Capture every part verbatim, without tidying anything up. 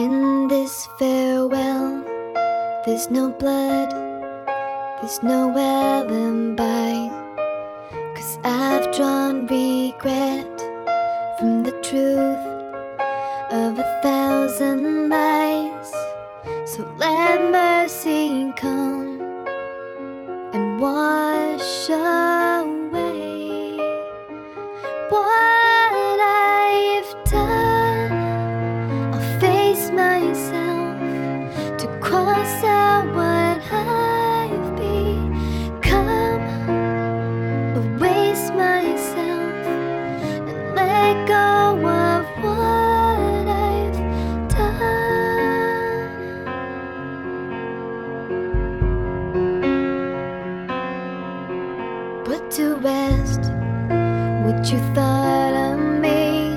In this farewell, there's no blood, there's no alibi, 'cause I've drawn regret from the truth of a thousand lies. So let mercy come and wash away what I've done. I'll face myself to cross out what I've become, erase myself and let go of what I've done. Put to rest what you thought of me,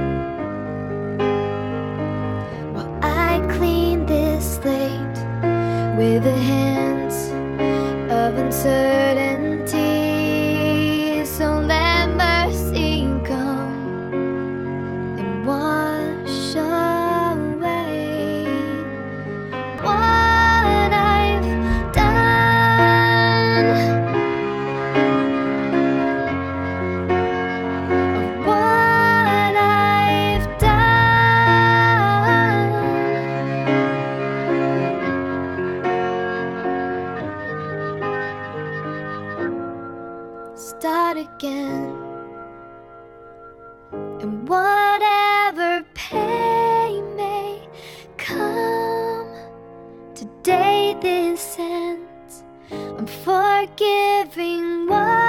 while I clean this slate with the hands of uncertainty. So let mercy come and wash away what I've done, of what I've done. Start again, and whatever pain may come, today this ends. I'm forgiving what